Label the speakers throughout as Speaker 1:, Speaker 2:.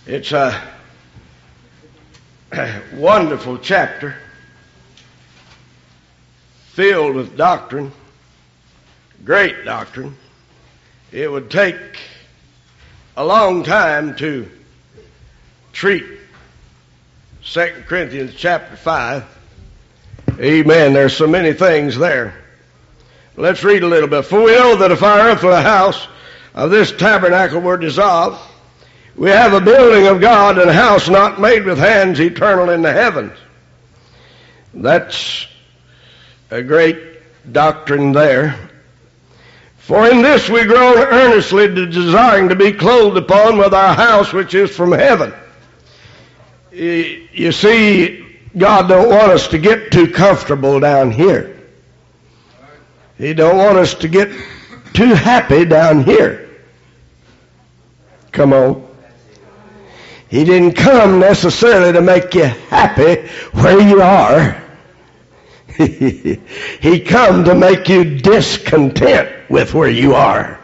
Speaker 1: It's a wonderful chapter filled with doctrine, great doctrine. It would take a long time to treat 2 Corinthians chapter 5. Amen. There's so many things there. Let's read a little bit. For we know that if our earthly house of this tabernacle were dissolved, we have a building of God and a house not made with hands, eternal in the heavens. That's a great doctrine there. For in this we groan earnestly, desiring to be clothed upon with our house which is from heaven. You see, God don't want us to get too comfortable down here. He don't want us to get too happy down here. Come on. He didn't come necessarily to make you happy where you are. He come to make you discontent with where you are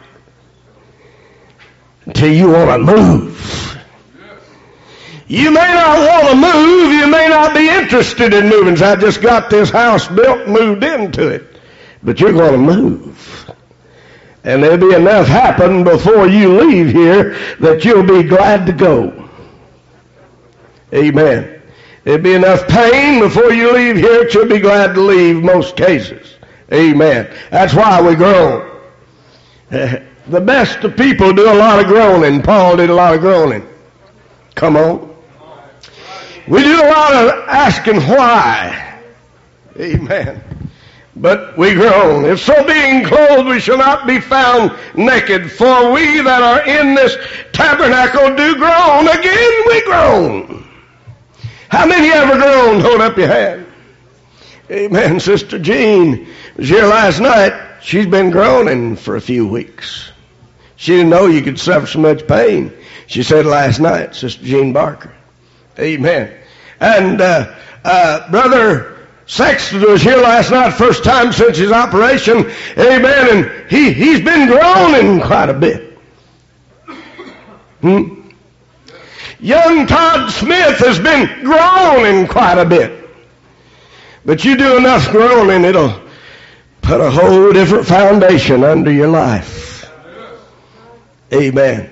Speaker 1: until you want to move. You may not want to move. You may not be interested in moving. So I just got this house built, moved into it. But you're going to move. And there'll be enough happen before you leave here that you'll be glad to go. Amen. There'll be enough pain before you leave here that you'll be glad to leave most cases. Amen. That's why we groan. The best of people do a lot of groaning. Paul did a lot of groaning. Come on. We do a lot of asking why. Amen. But we groan. If so being clothed, we shall not be found naked. For we that are in this tabernacle do groan. Again we groan. How many ever groaned? Hold up your hand. Amen. Sister Jean was here last night. She's been groaning for a few weeks. She didn't know you could suffer so much pain. She said last night, Sister Jean Barker. Amen. And Brother Sexton was here last night, first time since his operation. Amen. And he's been groaning quite a bit. Young Todd Smith has been groaning quite a bit. But you do enough groaning, it'll put a whole different foundation under your life. Amen.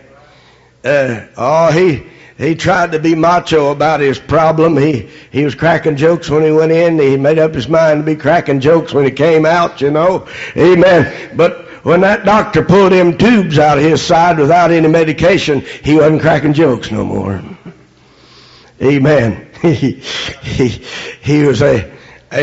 Speaker 1: He tried to be macho about his problem. He was cracking jokes when he went in. He made up his mind to be cracking jokes when he came out, you know. Amen. But when that doctor pulled them tubes out of his side without any medication, he wasn't cracking jokes no more. Amen. He was a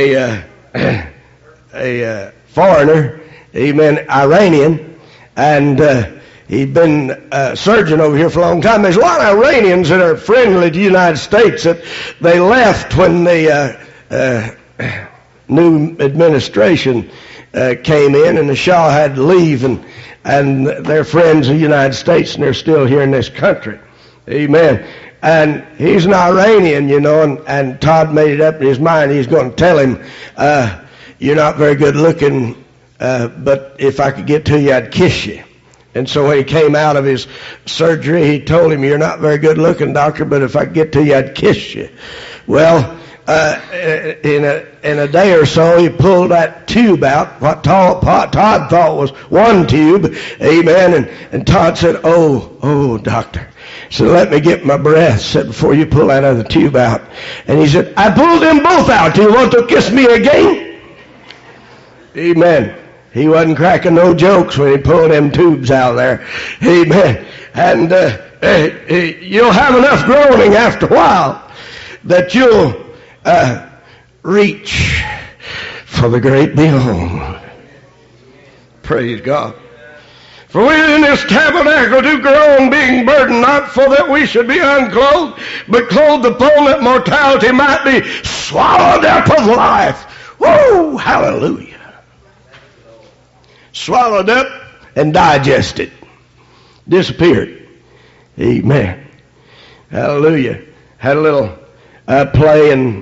Speaker 1: foreigner, amen, Iranian, and he'd been a surgeon over here for a long time. There's a lot of Iranians that are friendly to the United States that they left when the new administration came in, and the Shah had to leave, and they're friends of the United States, and they're still here in this country. Amen. And he's an Iranian, you know, and Todd made it up in his mind. He's going to tell him, you're not very good looking, but if I could get to you, I'd kiss you. And so when he came out of his surgery, he told him, you're not very good looking, doctor, but if I could get to you, I'd kiss you. Well, in a day or so, he pulled that tube out, what Todd thought was one tube, amen, and Todd said, oh, doctor. He said, let me get my breath, said, before you pull that other tube out. And he said, I pulled them both out. Do you want to kiss me again? Amen. He wasn't cracking no jokes when he pulled them tubes out there. Amen. And you'll have enough groaning after a while that you'll reach for the great beyond. Praise God. For we in this tabernacle do groan, being burdened, not for that we should be unclothed, but clothed upon that mortality might be swallowed up of life. Woo! Hallelujah. Swallowed up and digested. Disappeared. Amen. Hallelujah. Had a little play in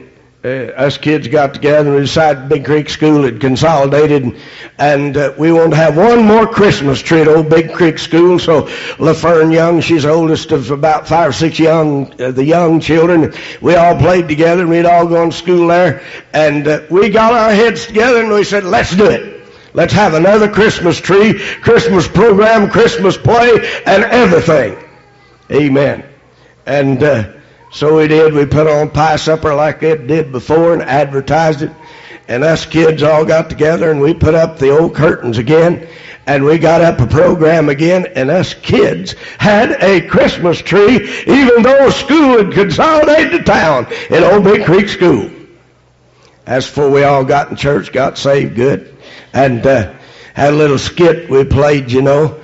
Speaker 1: us kids got together and we decided Big Creek School had consolidated, and we wanted to have one more Christmas tree at old Big Creek School. So LaFern Young, she's the oldest of about 5 or 6 the young children. We all played together, and we'd all gone to school there. And we got our heads together, and we said, let's do it. Let's have another Christmas tree, Christmas program, Christmas play, and everything. Amen. And so we did. We put on pie supper like it did before and advertised it. And us kids all got together and we put up the old curtains again. And we got up a program again. And us kids had a Christmas tree even though school had consolidated the town in Old Big Creek School. That's before we all got in church, got saved good. And had a little skit we played, you know.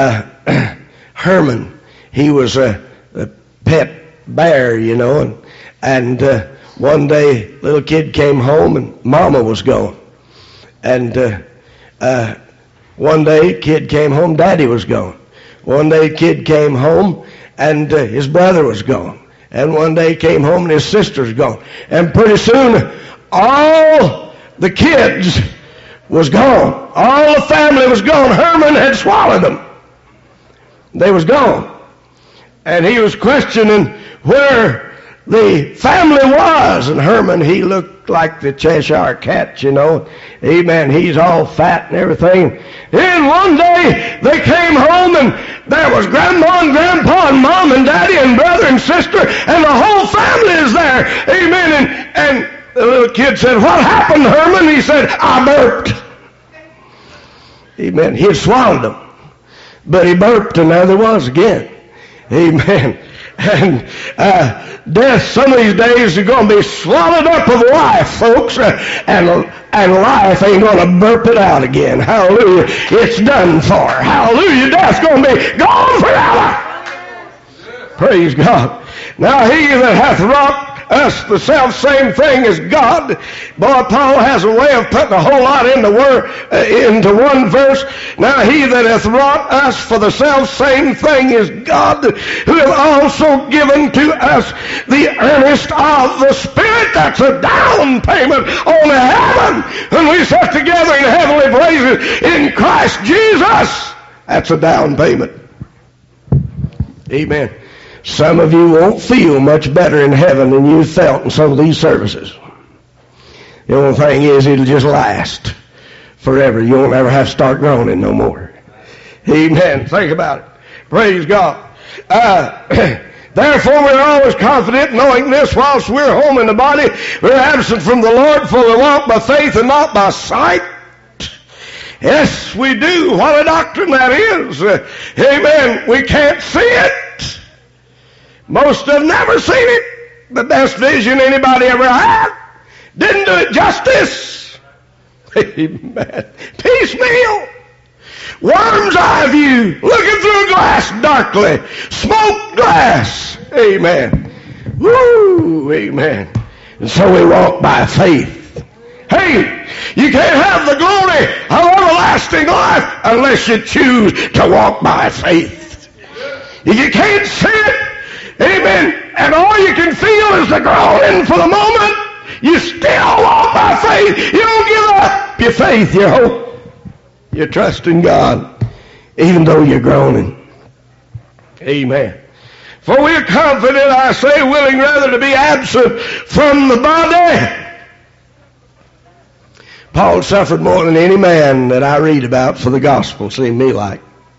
Speaker 1: Herman, he was a pet bear, you know, and one day little kid came home and mama was gone, and one day kid came home, daddy was gone. One day kid came home and his brother was gone, and one day came home and his sister's gone, and pretty soon all the kids was gone, all the family was gone. Herman had swallowed them. They was gone, and he was questioning where the family was. And Herman, he looked like the Cheshire Cat, you know. Amen. He's all fat and everything. And one day they came home and there was Grandma and Grandpa and Mom and Daddy and brother and sister and the whole family is there. Amen. And the little kid said, what happened, Herman? He said, I burped. Amen. He had swallowed them, but he burped and there they was again. Amen. And death some of these days is going to be swallowed up of life, folks, and life ain't going to burp it out again. Hallelujah. It's done for. Hallelujah. Death's going to be gone forever. Praise God. Now he that hath wrought us the self same thing as God. Boy, Paul has a way of putting a whole lot into one verse. Now he that hath wrought us for the self same thing is God, who hath also given to us the earnest of the Spirit. That's a down payment on heaven. When we sit together in heavenly places in Christ Jesus, that's a down payment. Amen. Some of you won't feel much better in heaven than you felt in some of these services. The only thing is, it'll just last forever. You won't ever have to start groaning no more. Amen. Think about it. Praise God. Therefore, we're always confident, knowing this, whilst we're home in the body, we're absent from the Lord, for we walk by faith and not by sight. Yes, we do. What a doctrine that is. Amen. We can't see it. Most have never seen it. The best vision anybody ever had didn't do it justice. Amen. Piecemeal. Worm's eye view. Looking through a glass darkly. Smoke glass. Amen. Woo. Amen. And so we walk by faith. Hey, you can't have the glory of everlasting life unless you choose to walk by faith. If you can't see it, amen, and all you can feel is the groaning for the moment, you still walk by faith. You don't give up your faith, your hope, your trust in God, even though you're groaning. Amen. For we are confident, I say, willing rather to be absent from the body. Paul suffered more than any man that I read about for the gospel, seemed me like.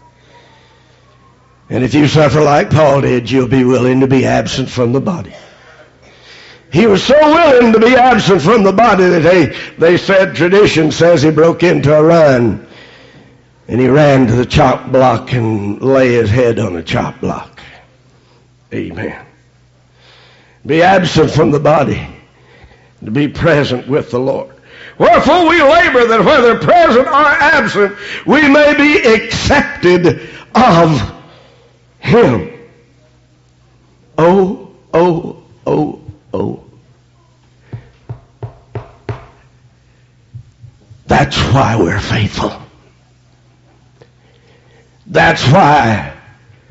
Speaker 1: And if you suffer like Paul did, you'll be willing to be absent from the body. He was so willing to be absent from the body that they said, tradition says he broke into a run. And he ran to the chop block and lay his head on the chop block. Amen. Be absent from the body, to be present with the Lord. Wherefore we labor that whether present or absent, we may be accepted of Him. Oh, oh, oh, oh. That's why we're faithful. That's why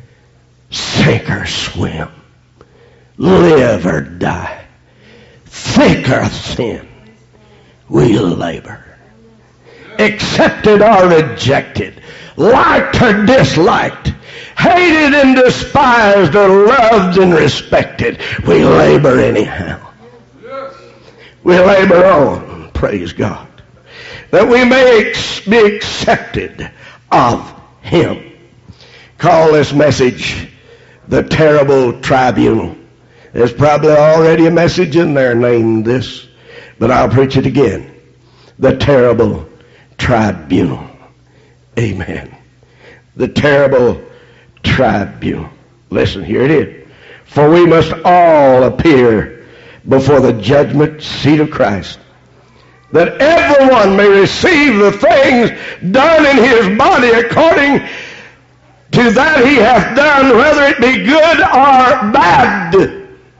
Speaker 1: sink or swim, live or die, thick or thin, we labor. Accepted or rejected, liked or disliked, hated and despised or loved and respected, we labor anyhow. We labor on, praise God, that we may be accepted of Him. Call this message the terrible tribunal. There's probably already a message in there named this, but I'll preach it again. The terrible tribunal. Amen. The terrible tribunal. Listen, here it is. For we must all appear before the judgment seat of Christ, that everyone may receive the things done in his body according to that he hath done, whether it be good or bad.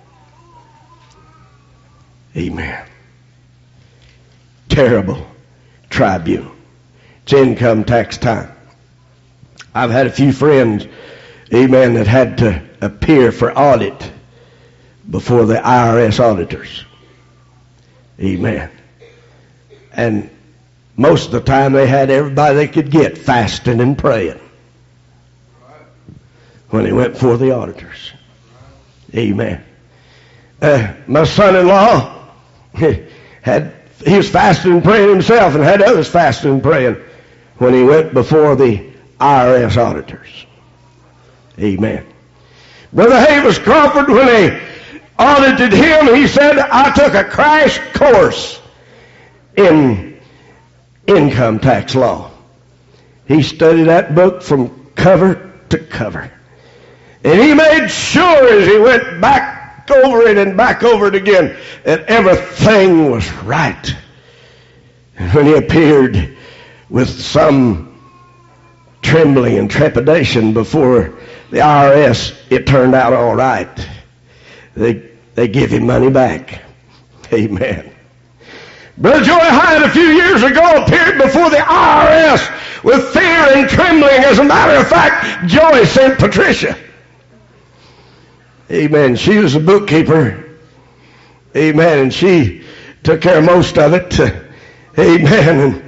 Speaker 1: Amen. Terrible tribunal. It's income tax time. I've had a few friends, amen, that had to appear for audit before the IRS auditors. Amen. And most of the time they had everybody they could get fasting and praying when they went before the auditors. Amen. My son-in-law, he was fasting and praying himself and had others fasting and praying when he went before the IRS auditors. Amen. Brother Havis Crawford, when they audited him, he said, I took a crash course in income tax law. He studied that book from cover to cover. And he made sure as he went back over it and back over it again that everything was right. And when he appeared with some trembling and trepidation before the IRS, it turned out all right. They give him money back. Amen. Brother Joy Hyde a few years ago appeared before the IRS with fear and trembling. As a matter of fact, Joy sent Patricia. Amen. She was a bookkeeper. Amen. And she took care of most of it. Amen.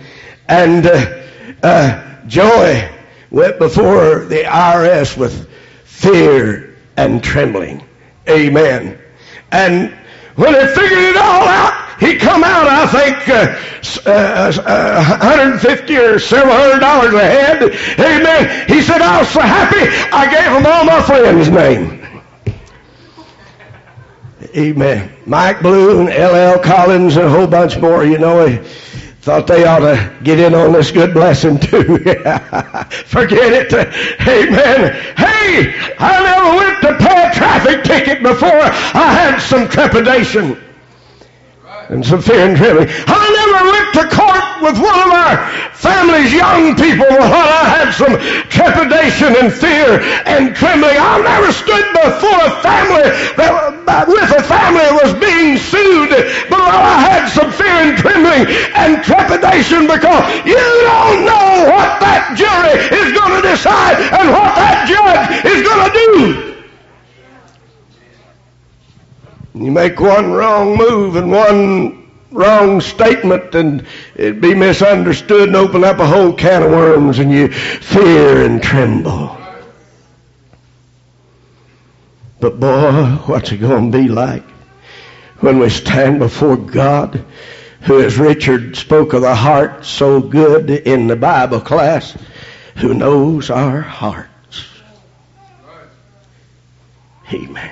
Speaker 1: And Joy went before the IRS with fear and trembling. Amen. And when they figured it all out, he come out, I think, $150 or several $100 a head. Amen. He said, I was so happy, I gave them all my friends' name. Amen. Mike Blue and L.L. Collins and a whole bunch more, you know, I thought they ought to get in on this good blessing too. Forget it. Amen. Hey, I never went to pay a traffic ticket before I had some trepidation and some fear and trembling. I never went to court with one of our family's young people while I had some trepidation and fear and trembling. I never stood before a family with a family that was being sued, but I had some fear and trembling and trepidation, because you don't know what that jury is going to decide and what that judge is going to do. You make one wrong move and one wrong statement, and it'd be misunderstood and open up a whole can of worms, and you fear and tremble. But boy, what's it going to be like when we stand before God, who, as Richard spoke of the heart so good in the Bible class, who knows our hearts. Amen.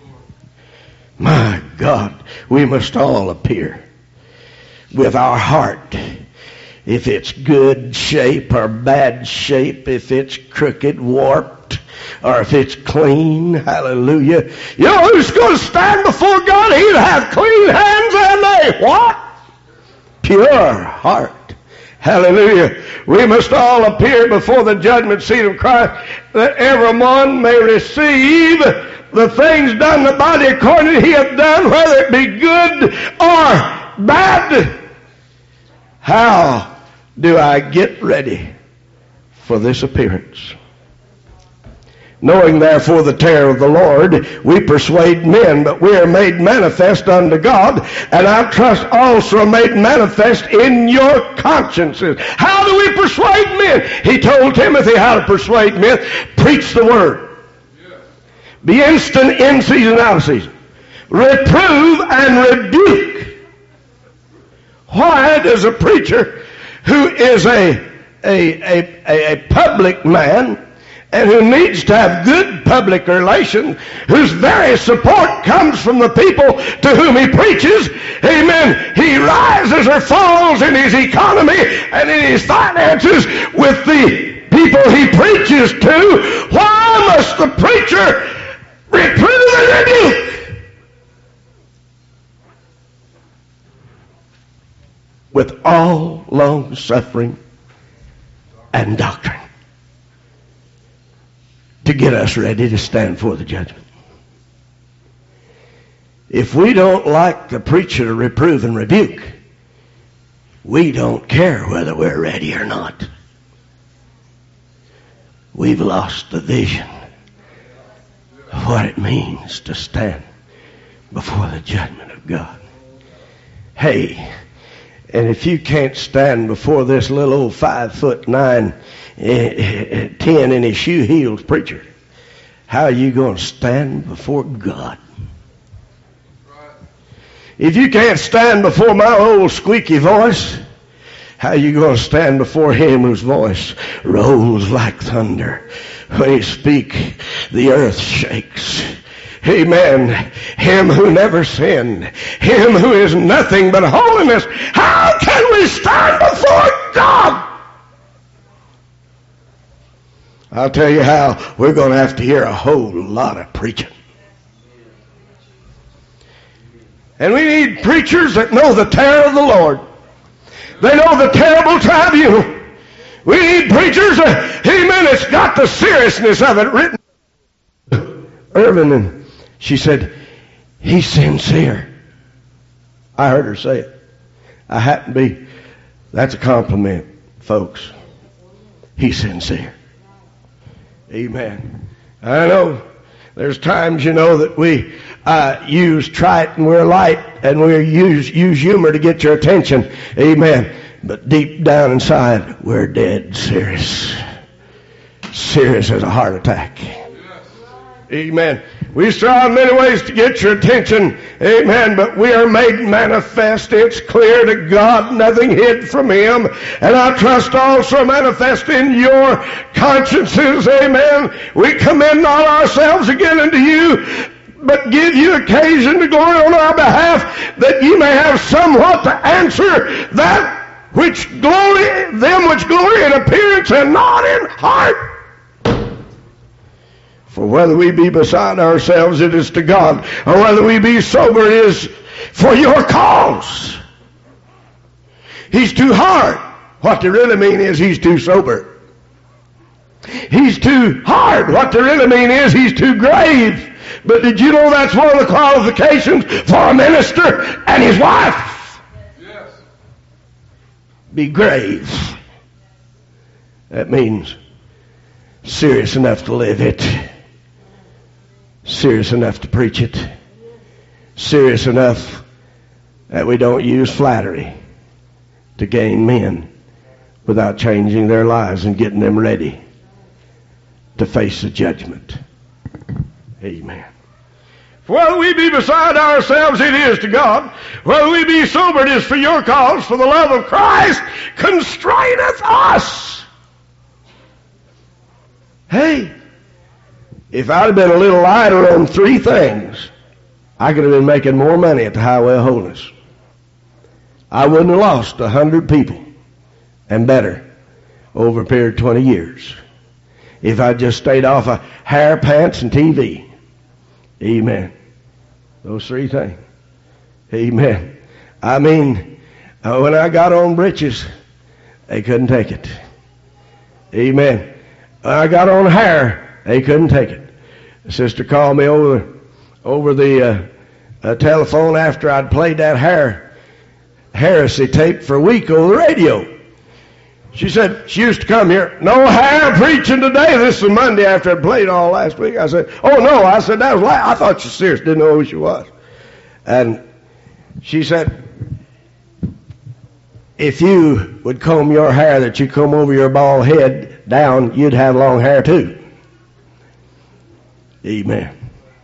Speaker 1: My God, we must all appear with our heart, if it's good shape or bad shape, if it's crooked, warped, or if it's clean. Hallelujah. You know who's going to stand before God? He'll have clean hands and a what? Pure heart. Hallelujah. We must all appear before the judgment seat of Christ, that everyone may receive the things done in the body according to he hath done, whether it be good or bad. How do I get ready for this appearance? Knowing therefore the terror of the Lord, we persuade men, but we are made manifest unto God, and I trust also made manifest in your consciences. How do we persuade men? He told Timothy how to persuade men. Preach the word. Be instant in season, out of season. Reprove and rebuke. Why does a preacher who is a public man and who needs to have good public relations, whose very support comes from the people to whom he preaches, amen, he rises or falls in his economy and in his finances with the people he preaches to? Why must the preacher reprove and rebuke with all long suffering and doctrine, to get us ready to stand for the judgment? If we don't like the preacher to reprove and rebuke, we don't care whether we're ready or not. We've lost the vision of what it means to stand before the judgment of God. Hey, and if you can't stand before this little old 5'9", 10 in his shoe heels preacher, how are you going to stand before God? If you can't stand before my old squeaky voice, how are you going to stand before him whose voice rolls like thunder? When he speaks, the earth shakes. Amen. Him who never sinned, him who is nothing but holiness. How can we stand before God? I'll tell you how. We're going to have to hear a whole lot of preaching. And we need preachers that know the terror of the Lord. They know the terrible tribunal. We need preachers, amen, that's got the seriousness of it written. Irvin, and she said, he's sincere. I heard her say it. I happen to be, that's a compliment, folks. He's sincere. Amen. I know there's times, that we use trite and we're light and we use humor to get your attention. Amen. But deep down inside, we're dead serious. Serious as a heart attack. Amen. We strive in many ways to get your attention. Amen. But we are made manifest. It's clear to God, nothing hid from him. And I trust also manifest in your consciences. Amen. We commend not ourselves again unto you, but give you occasion to glory on our behalf, that you may have somewhat to answer that which glory, them which glory in appearance and not in heart. For whether we be beside ourselves, it is to God, or whether we be sober, it is for your cause. He's too hard. What they really mean is he's too sober. He's too hard. What they really mean is he's too grave. But did you know that's one of the qualifications for a minister and his wife? Yes. Be grave. That means serious enough to live it. Serious enough to preach it. Serious enough that we don't use flattery to gain men without changing their lives and getting them ready to face the judgment. Amen. Whether we be beside ourselves, it is to God. Whether we be sober, it is for your cause. For the love of Christ constraineth us. Hey, if I'd have been a little lighter on three things, I could have been making more money at the Highway of Holiness. I wouldn't have lost 100 people and better over a period of 20 years if I just stayed off of hair, pants, and TV. Amen. Those three things. Amen. I mean, when I got on britches, they couldn't take it. Amen. When I got on hair, they couldn't take it. The sister called me over the telephone after I'd played that heresy tape for a week over the radio. She said she used to come here. No hair preaching today. This is Monday after I played all last week. I said, oh, no. I said, that was I thought you serious. Didn't know who she was. And she said, if you would comb your hair that you comb over your bald head down, you'd have long hair too. Amen.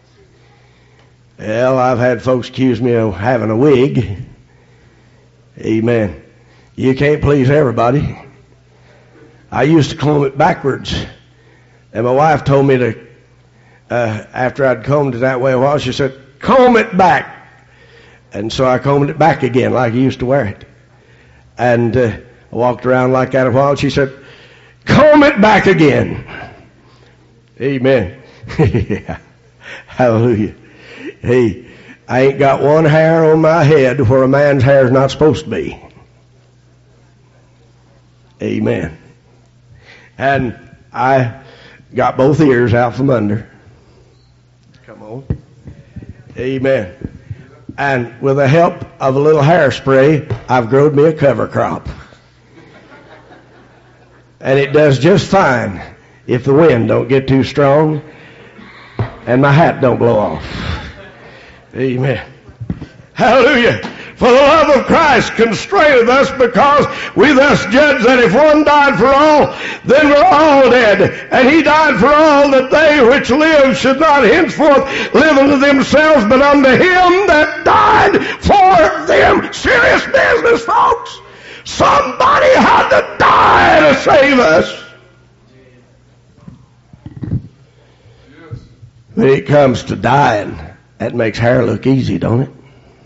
Speaker 1: Well, I've had folks accuse me of having a wig. Amen. You can't please everybody. I used to comb it backwards. And my wife told me to, after I'd combed it that way a while, she said, comb it back. And so I combed it back again like I used to wear it. And I walked around like that a while. She said, comb it back again. Amen. Yeah. Hallelujah. Hey, I ain't got one hair on my head where a man's hair is not supposed to be. Amen. And I got both ears out from under. Come on. Amen. And with the help of a little hairspray, I've growed me a cover crop. And it does just fine if the wind don't get too strong and my hat don't blow off. Amen. Hallelujah. For the love of Christ constraineth us, because we thus judge that if one died for all, then we're all dead. And he died for all, that they which live should not henceforth live unto themselves, but unto him that died for them. Serious business, folks. Somebody had to die to save us. When it comes to dying, that makes hair look easy, don't it?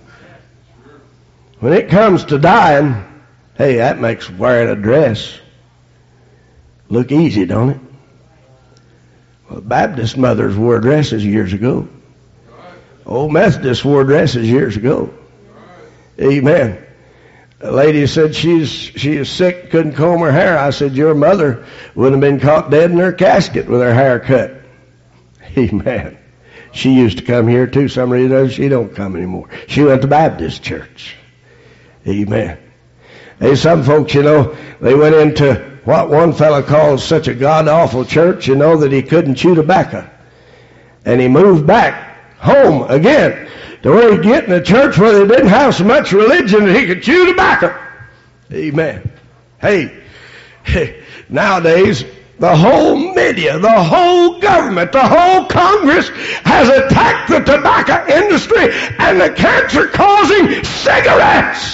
Speaker 1: When it comes to dying, hey, that makes wearing a dress look easy, don't it? Well, Baptist mothers wore dresses years ago. Old Methodists wore dresses years ago. Amen. A lady said she is sick, couldn't comb her hair. I said, your mother would have been caught dead in her casket with her hair cut. Amen. She used to come here too. Some reason she don't come anymore. She went to Baptist church. Amen. Hey, some folks, you know, they went into what one fellow called such a god-awful church, you know, that he couldn't chew tobacco. And he moved back home again to where he'd get in a church where they didn't have so much religion that he could chew tobacco. Amen. Hey, nowadays, the whole media, the whole government, the whole Congress has attacked the tobacco industry and the cancer-causing cigarettes.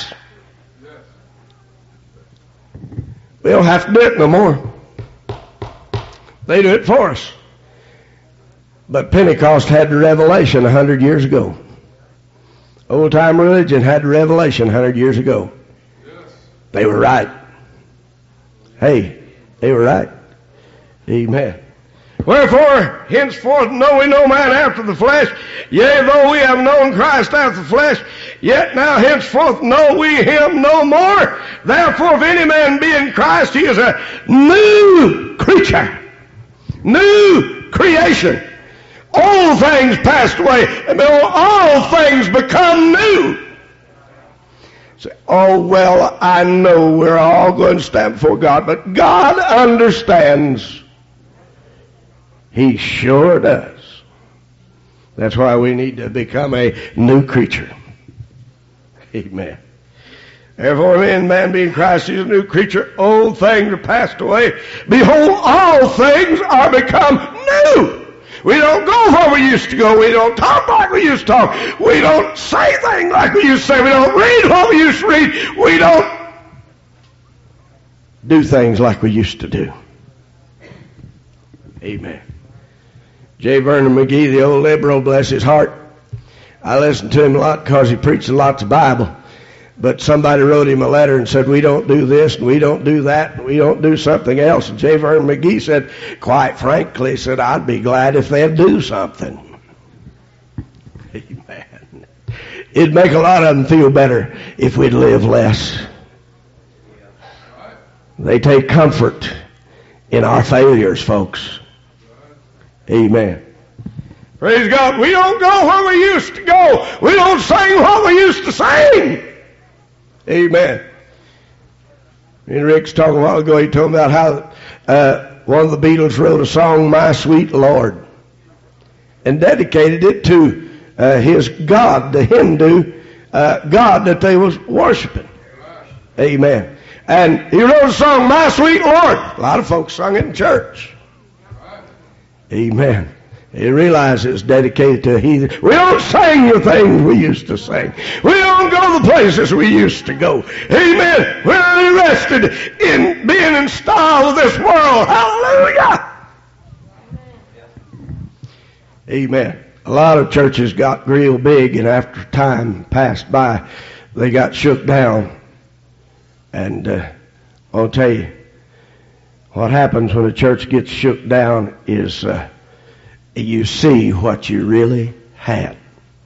Speaker 1: We don't have to do it no more. They do it for us. But Pentecost had the revelation 100 years ago. Old-time religion had the revelation 100 years ago. They were right. Hey, they were right. Amen. Wherefore, henceforth know we no man after the flesh. Yea, though we have known Christ after the flesh, yet now henceforth know we him no more. Therefore, if any man be in Christ, he is a new creature. New creation. Old things passed away, and behold, all things become new. Say, oh, well, I know we're all going to stand before God, but God understands. He sure does. That's why we need to become a new creature. Amen. Therefore, in man being Christ, he is a new creature. Old things are passed away. Behold, all things are become new. We don't go where we used to go. We don't talk like we used to talk. We don't say things like we used to say. We don't read what we used to read. We don't do things like we used to do. Amen. J. Vernon McGee, the old liberal, bless his heart. I listened to him a lot because he preached lots of Bible. But somebody wrote him a letter and said, we don't do this, and we don't do that, and we don't do something else. And J. Vernon McGee said, quite frankly, said, I'd be glad if they'd do something. Amen. It'd make a lot of them feel better if we'd live less. They take comfort in our failures, folks. Amen. Praise God. We don't go where we used to go. We don't sing what we used to sing. Amen. And Rick's talking a while ago, he told me about how one of the Beatles wrote a song, My Sweet Lord, and dedicated it to his God, the Hindu God that they was worshiping. Amen. And he wrote a song, My Sweet Lord. A lot of folks sung it in church. Amen. He realized it was dedicated to a heathen. We don't sing the things we used to sing. We don't go the places we used to go. Amen. We're interested in being in style with this world. Hallelujah. Amen. A lot of churches got real big, and after time passed by, they got shook down. And I'll tell you, what happens when a church gets shook down is you see what you really had.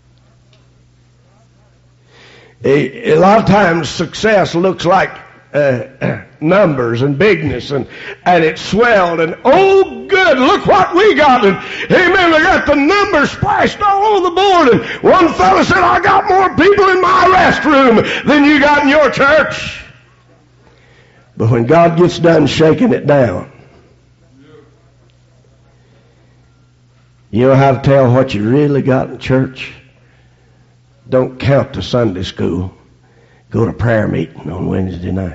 Speaker 1: A lot of times success looks like numbers and bigness, and it's swelled, and oh good, look what we got, and amen, we got the numbers splashed all over the board, and one fellow said, I got more people in my restroom than you got in your church. But when God gets done shaking it down, you know how to tell what you really got in church? Don't count the Sunday school. Go to prayer meeting on Wednesday night.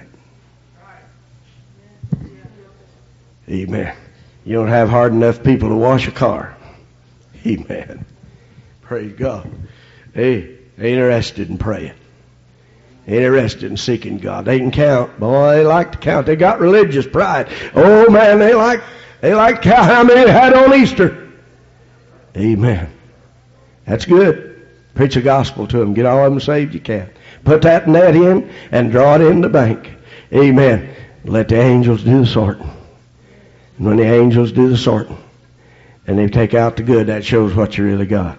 Speaker 1: Amen. You don't have hard enough people to wash a car. Amen. Praise God. Hey, ain't interested in praying. Ain't interested in seeking God. They can count. Boy, they like to count. They got religious pride. Oh man, they like to count how many they had on Easter. Amen. That's good. Preach the gospel to them. Get all of them saved you can. Put that net in and draw it in the bank. Amen. Let the angels do the sorting. And when the angels do the sorting and they take out the good, that shows what you really got.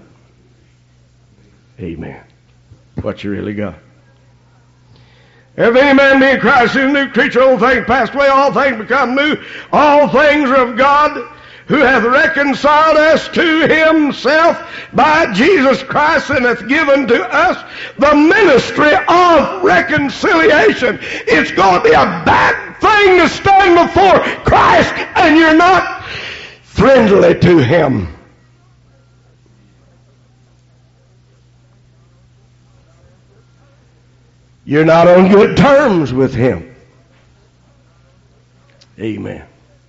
Speaker 1: Amen. What you really got. If any man be in Christ, is a new creature, old things passed away, all things become new. All things are of God, who hath reconciled us to himself by Jesus Christ, and hath given to us the ministry of reconciliation. It's going to be a bad thing to stand before Christ and you're not friendly to him. You're not on good terms with him. Amen.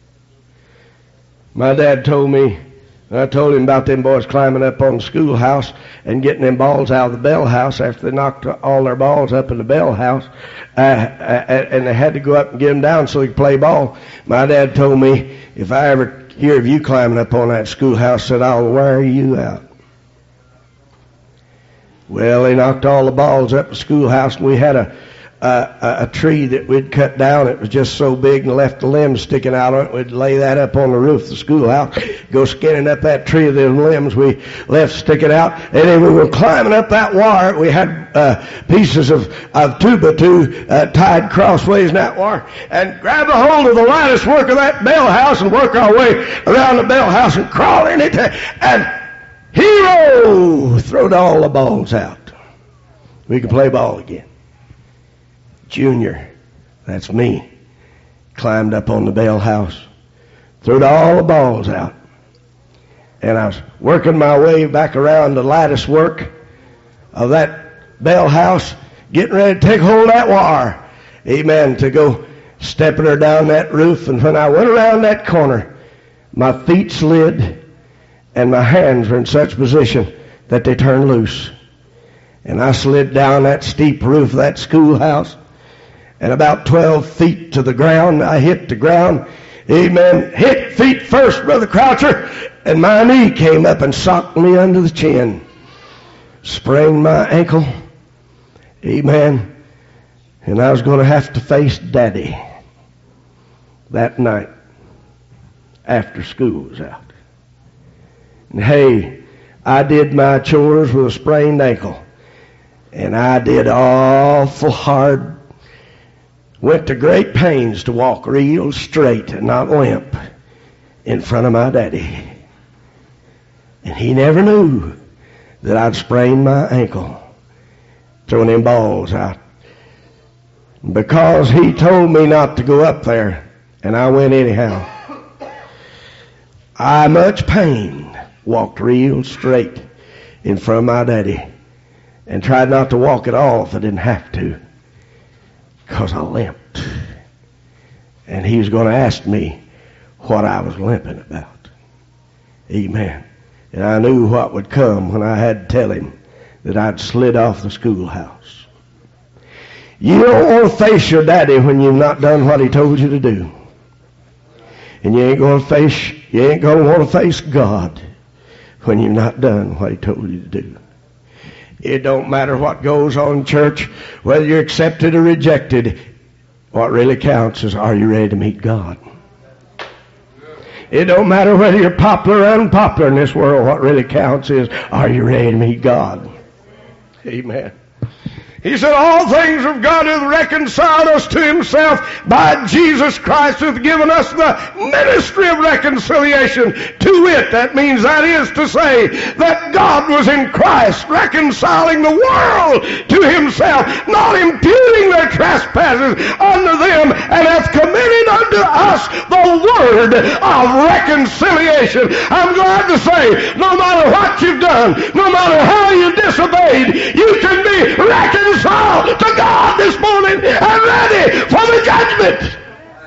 Speaker 1: My dad told me, I told him about them boys climbing up on the schoolhouse and getting them balls out of the bell house after they knocked all their balls up in the bell house, and they had to go up and get them down so they could play ball. My dad told me, if I ever hear of you climbing up on that schoolhouse, said, I'll wear you out. Well, they knocked all the balls up the schoolhouse, and we had a tree that we'd cut down. It was just so big and left the limbs sticking out on it. We'd lay that up on the roof of the schoolhouse, go skinning up that tree of the limbs we left sticking out. And then we were climbing up that wire. We had pieces of two-by-two tied crossways in that wire, and grab a hold of the lightest work of that bell house and work our way around the bell house and crawl in it. And hero! Throwed all the balls out. We could play ball again. Junior, that's me, climbed up on the bell house, threw all the balls out, and I was working my way back around the lattice work of that bell house, getting ready to take hold of that wire, amen, to go stepping her down that roof. And when I went around that corner, my feet slid and my hands were in such position that they turned loose, and I slid down that steep roof of that schoolhouse. And about 12 feet to the ground, I hit the ground. Amen. Hit feet first, Brother Croucher. And my knee came up and socked me under the chin. Sprained my ankle. Amen. And I was going to have to face Daddy that night after school was out. And hey, I did my chores with a sprained ankle. And I did awful hard. Went to great pains to walk real straight and not limp in front of my daddy. And he never knew that I'd sprained my ankle throwing them balls out. Because he told me not to go up there, and I went anyhow. I, much pain, walked real straight in front of my daddy and tried not to walk at all if I didn't have to, because I limped. And he was going to ask me what I was limping about. Amen. And I knew what would come when I had to tell him that I'd slid off the schoolhouse. You don't want to face your daddy when you've not done what he told you to do. And you ain't going to want to face God when you've not done what he told you to do. It don't matter what goes on in church, whether you're accepted or rejected. What really counts is, are you ready to meet God? It don't matter whether you're popular or unpopular in this world. What really counts is, are you ready to meet God? Amen. He said, all things of God hath reconciled us to himself by Jesus Christ, hath given us the ministry of reconciliation. To wit, that means, that is to say, that God was in Christ reconciling the world to himself, not imputing their trespasses unto them, and hath committed unto us the word of reconciliation. I'm glad to say, no matter what you've done, no matter how you disobeyed, you can be reconciled to God this morning and ready for the judgment.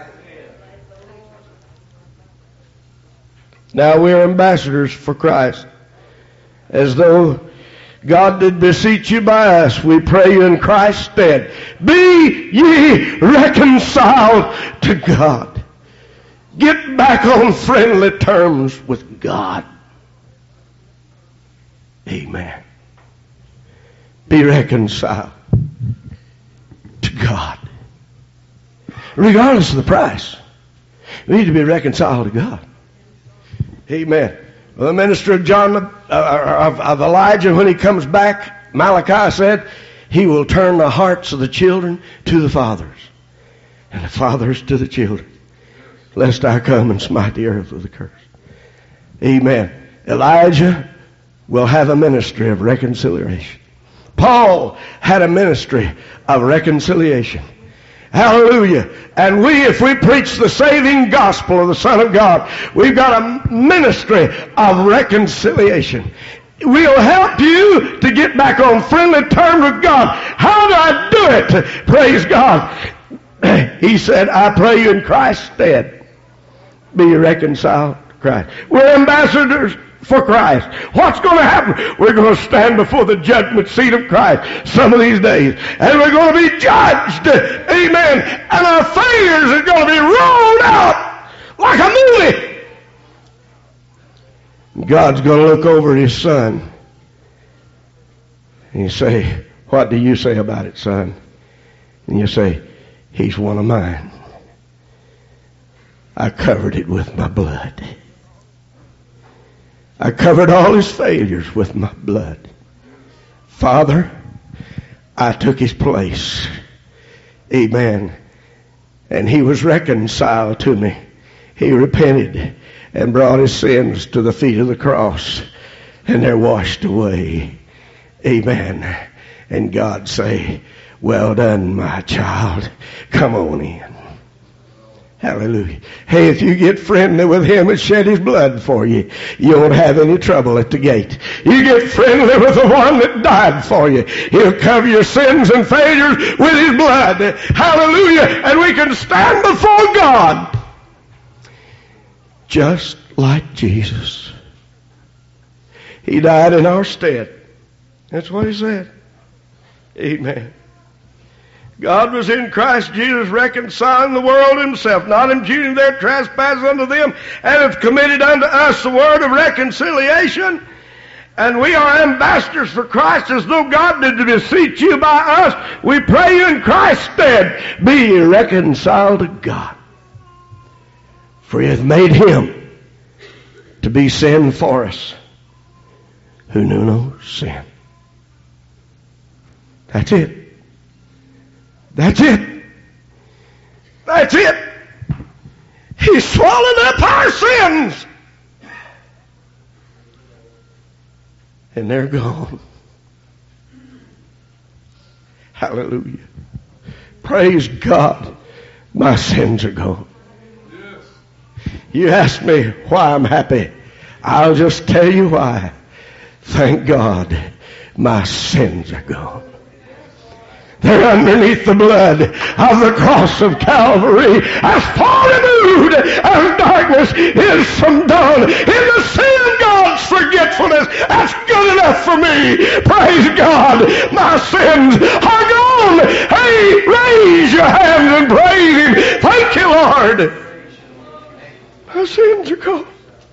Speaker 1: Now we're ambassadors for Christ. As though God did beseech you by us, we pray you in Christ's stead, be ye reconciled to God. Get back on friendly terms with God. Amen. Be reconciled to God. Regardless of the price. We need to be reconciled to God. Amen. Well, the minister of of Elijah, when he comes back, Malachi said, he will turn the hearts of the children to the fathers, and the fathers to the children, lest I come and smite the earth with a curse. Amen. Elijah will have a ministry of reconciliation. Paul had a ministry of reconciliation. Hallelujah. And if we preach the saving gospel of the Son of God, we've got a ministry of reconciliation. We'll help you to get back on friendly terms with God. How do I do it? Praise God. He said, I pray you in Christ's stead, be reconciled to Christ. We're ambassadors for Christ. What's going to happen? We're going to stand before the judgment seat of Christ some of these days, and we're going to be judged. Amen. And our failures are going to be rolled out like a movie. God's going to look over his son and you say, what do you say about it, son? And you say, he's one of mine. I covered it with my blood. I covered all his failures with my blood. Father, I took his place. Amen. And he was reconciled to me. He repented and brought his sins to the feet of the cross, and they're washed away. Amen. And God say, well done, my child. Come on in. Hallelujah. Hey, if you get friendly with him and shed his blood for you, you won't have any trouble at the gate. You get friendly with the one that died for you. He'll cover your sins and failures with his blood. Hallelujah. And we can stand before God just like Jesus. He died in our stead. That's what he said. Amen. God was in Christ Jesus reconciling the world to himself, not imputing their trespasses unto them, and hath committed unto us the word of reconciliation. And we are ambassadors for Christ, as though God did beseech you by us. We pray you in Christ's stead, be ye reconciled to God. For he hath made him to be sin for us, who knew no sin. That's it. That's it. That's it. He swallowed up our sins. And they're gone. Hallelujah. Praise God, my sins are gone. You ask me why I'm happy. I'll just tell you why. Thank God, my sins are gone. They're underneath the blood of the cross of Calvary, as far removed as darkness is from dawn. In the sin of God's forgetfulness, that's good enough for me. Praise God, my sins are gone. Hey, raise your hands and praise Him. Thank you, Lord. My sins are gone.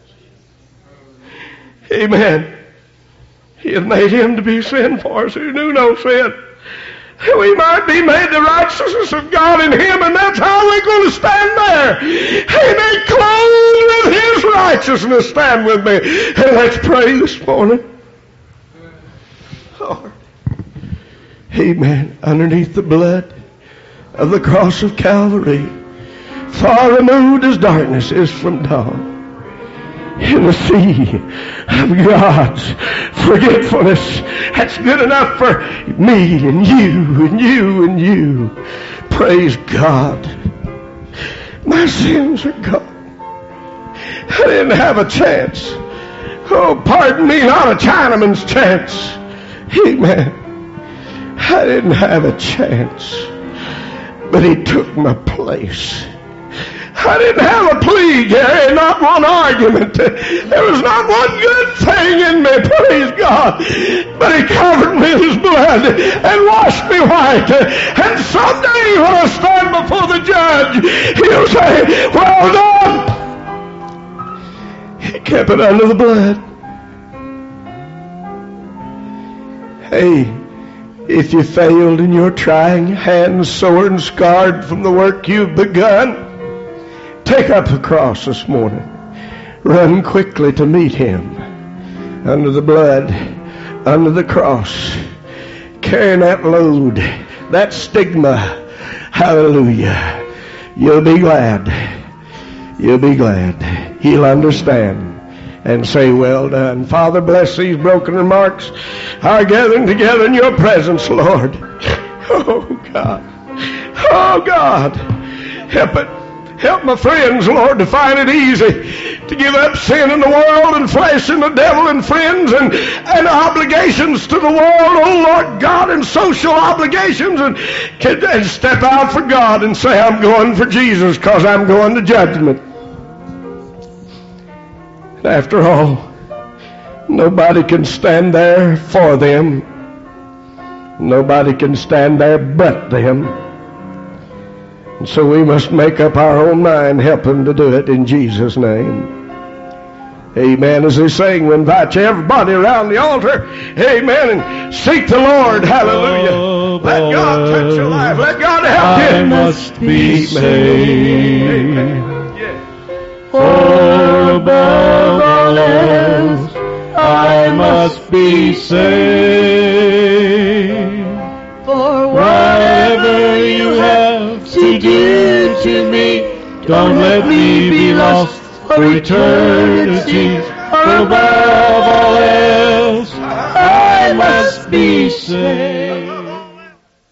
Speaker 1: Amen. He had made Him to be sin for us who knew no sin, that we might be made the righteousness of God in Him, and that's how we're going to stand there. Amen. Clothed with His righteousness. Stand with me and let's pray this morning. Lord. Amen. Underneath the blood of the cross of Calvary, far removed as darkness is from dawn, in the sea of God's forgetfulness, that's good enough for me and you and you and you. Praise God. My sins are gone. I didn't have a chance. Oh, pardon me, not a Chinaman's chance. Amen. I didn't have a chance, but He took my place. I didn't have a plea, Gary, not one argument. There was not one good thing in me, praise God. But He covered me in His blood and washed me white. And someday when I stand before the judge, He'll say, well done. He kept it under the blood. Hey, if you failed in your trying, hands sore and scarred from the work you've begun, take up the cross this morning. Run quickly to meet Him under the blood, under the cross, carrying that load, that stigma. Hallelujah. You'll be glad. You'll be glad. He'll understand and say, well done. Father, bless these broken remarks, our gathering together in Your presence, Lord. Oh, God. Oh, God. Help it. Help my friends, Lord, to find it easy to give up sin in the world and flesh and the devil and friends and obligations to the world, oh Lord God, and social obligations, and step out for God and say, I'm going for Jesus because I'm going to judgment. And after all, nobody can stand there for them. Nobody can stand there but them. And so we must make up our own mind, help Him to do it in Jesus' name. Amen. As they sing, we invite you, everybody around the altar, amen, and seek the Lord. Hallelujah. Let God touch your life. Let God help you.
Speaker 2: I must be saved.
Speaker 1: Amen. Yes.
Speaker 2: For above all else, I must be saved. For whatever You have to do to me, don't let me be lost for eternity. For above all else, I must be saved.